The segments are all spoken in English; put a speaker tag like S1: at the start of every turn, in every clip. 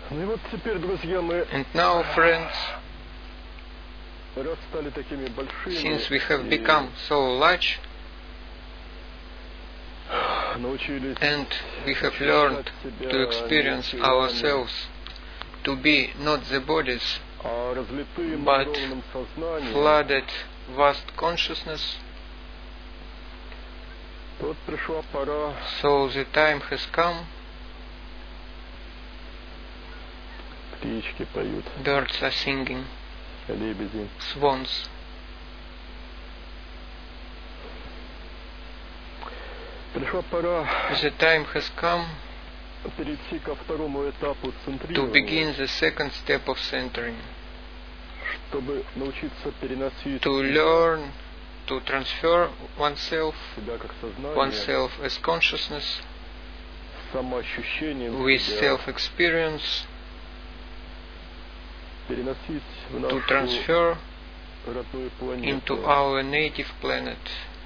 S1: Ну и вот теперь, друзья, мы
S2: And now, friends,
S1: раз стали такими большими,
S2: since we have
S1: и
S2: become so large
S1: научились
S2: and we have learned to experience ourselves to be not the bodies
S1: а разлитым
S2: but
S1: огромным сознанием,
S2: flooded vast consciousness,
S1: то вот пришла пора
S2: so the time has come,
S1: птички поют,
S2: birds are singing,
S1: лебеди.
S2: swans.
S1: Пришла пора
S2: The time has come
S1: перейти ко второму этапу
S2: to
S1: центрирования,
S2: begin the second step of centering,
S1: чтобы научиться переносить
S2: to learn to transfer
S1: себя как сознание,
S2: oneself as consciousness
S1: с самоощущением
S2: with
S1: себя,
S2: self-experience,
S1: переносить в
S2: to
S1: нашу
S2: transfer
S1: родную
S2: into
S1: планету,
S2: our native planet,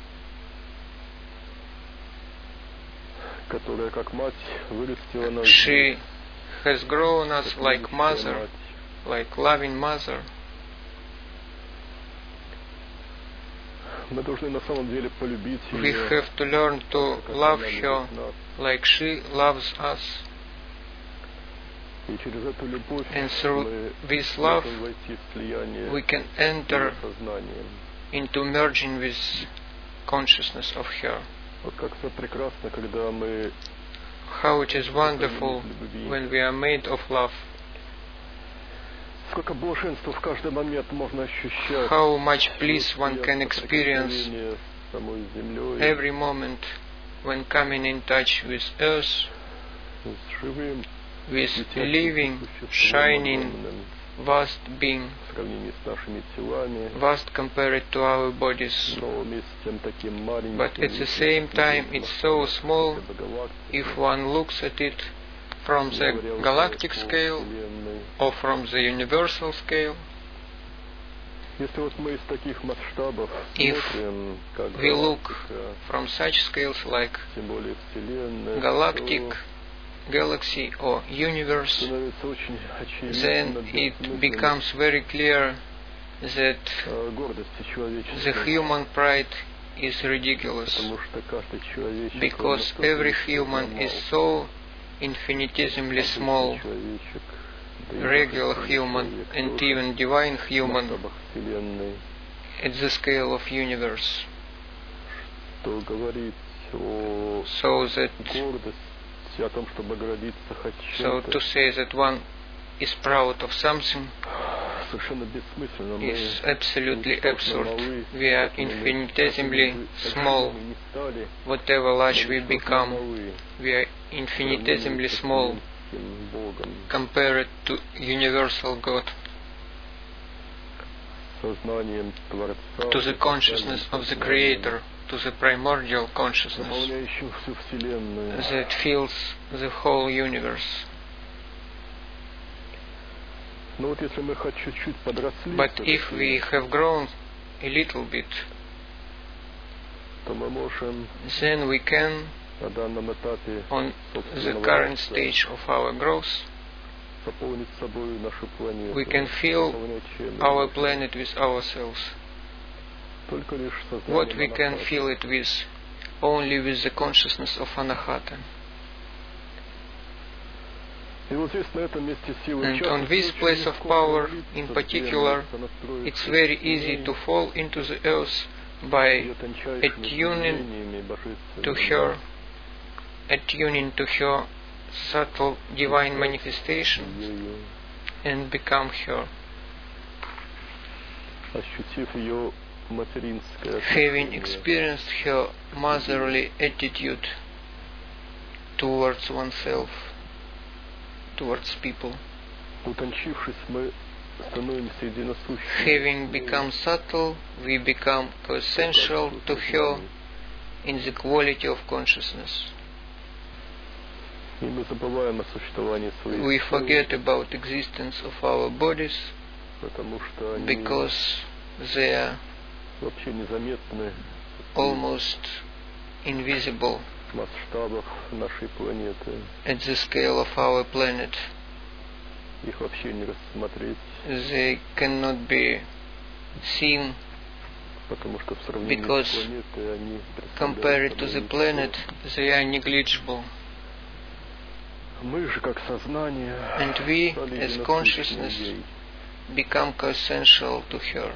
S1: которая как мать вырастила нас,
S2: she has grown us
S1: как
S2: like
S1: любящая
S2: mother,
S1: мать.
S2: like loving mother.
S1: Мы должны на самом деле полюбить
S2: We
S1: ее,
S2: have to learn to
S1: как
S2: love
S1: она
S2: her
S1: любит нас.
S2: like she loves us,
S1: И через эту любовь
S2: and through
S1: мы
S2: this love
S1: можем войти в слияние
S2: we can
S1: с ее
S2: enter
S1: сознанием.
S2: into merging with consciousness of her.
S1: Вот как все прекрасно, когда мы
S2: How it is wonderful when we are made of love.
S1: сколько блаженства в каждый момент можно ощущать.
S2: How much bliss one can experience
S1: Соприкосновение с самой землей,
S2: every moment when coming in touch with earth,
S1: с живым,
S2: with
S1: светящим
S2: living,
S1: существом,
S2: shining,
S1: огромным,
S2: vast being,
S1: в сравнении с нашими телами,
S2: vast compared to our bodies.
S1: но вместе с тем таким маленьким.
S2: But at the same time it's so small if one looks at it from the galactic scale or from the universal scale.
S1: Если вот мы из таких масштабов
S2: If
S1: смотрим, как
S2: we look
S1: галактика,
S2: from such scales like
S1: тем более Вселенная,
S2: galactic,
S1: то
S2: galaxy or universe,
S1: становится очень очевидно,
S2: then it
S1: бессмысленность,
S2: becomes very clear that
S1: гордости человечества,
S2: the human pride is ridiculous,
S1: потому что каждый человечек,
S2: because every human is so infinitesimally small,
S1: человечек, да и
S2: regular
S1: каждый
S2: human
S1: человек
S2: and
S1: тоже
S2: even divine
S1: в
S2: human
S1: масштабах Вселенной,
S2: at the scale of universe,
S1: то говорить о
S2: so that
S1: гордости, о том, чтобы гордиться хоть
S2: so
S1: чем-то,
S2: to say that one is proud of something
S1: совершенно бессмысленно.
S2: is
S1: Мы
S2: absolutely
S1: ничтожно
S2: absurd.
S1: малы,
S2: We are
S1: какими мы
S2: infinitesimally
S1: большими
S2: small.
S1: не стали,
S2: Whatever large
S1: мы
S2: we
S1: ничтожно
S2: become,
S1: малы,
S2: we are infinitesimally small
S1: вселенским Богом,
S2: compared to universal God,
S1: сознанием Творца,
S2: to the consciousness of the Creator, to the primordial consciousness
S1: заполняющим всю Вселенную.
S2: that fills the whole universe.
S1: Но вот если мы хоть чуть-чуть подросли,
S2: But if we have grown a little bit,
S1: то мы можем
S2: then we can,
S1: на данном этапе
S2: on the
S1: собственного
S2: current
S1: роста,
S2: stage of our growth,
S1: заполнить собой нашу планету,
S2: we can fill
S1: заполнять чем
S2: our
S1: угодно.
S2: planet with ourselves.
S1: Только лишь
S2: What we
S1: сознанием
S2: can
S1: Анахаты.
S2: fill it with, only with the consciousness of Anahata.
S1: И вот здесь, на этом месте силы
S2: And
S1: часто
S2: on this
S1: очень
S2: place of
S1: легко
S2: power,
S1: провалиться,
S2: in
S1: где
S2: particular,
S1: мы настроимся
S2: it's very
S1: с
S2: easy
S1: ней,
S2: to fall into the earth
S1: с
S2: by
S1: ее тончайшими
S2: attuning
S1: проявлениями божественной
S2: to her,
S1: власти,
S2: attuning to her subtle divine manifestations
S1: ею,
S2: and become her,
S1: ощутив ее материнское
S2: having
S1: отношение,
S2: experienced her motherly attitude towards oneself, towards people.
S1: утончившись, мы становимся единосущими.
S2: Having become subtle, we become essential to her in the quality of consciousness.
S1: И мы забываем о существовании своих
S2: We
S1: тел,
S2: forget about existence of our bodies
S1: потому что они
S2: because they are
S1: вообще незаметны
S2: almost invisible
S1: в масштабах нашей планеты.
S2: at the scale of our planet.
S1: их вообще не рассмотреть,
S2: they cannot be seen
S1: потому что в сравнении
S2: because
S1: с планетой они
S2: compared to the planet they are negligible.
S1: Мы же как сознание
S2: And we,
S1: стали
S2: as
S1: единосущными
S2: consciousness,
S1: ей.
S2: become co-essential to her.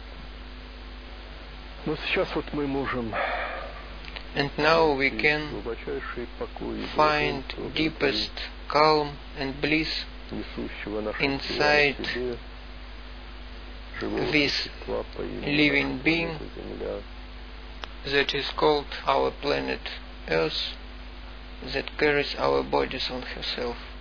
S1: Но сейчас вот мы можем
S2: And now we
S1: найти
S2: can
S1: глубочайший покой и
S2: find
S1: блаженство
S2: deepest calm and bliss
S1: внутри несущего наше
S2: inside
S1: тело в себе, живого
S2: this
S1: существа по имени
S2: living
S1: наша
S2: being
S1: планета Земля.
S2: that is called our planet Earth, that carries our bodies on herself.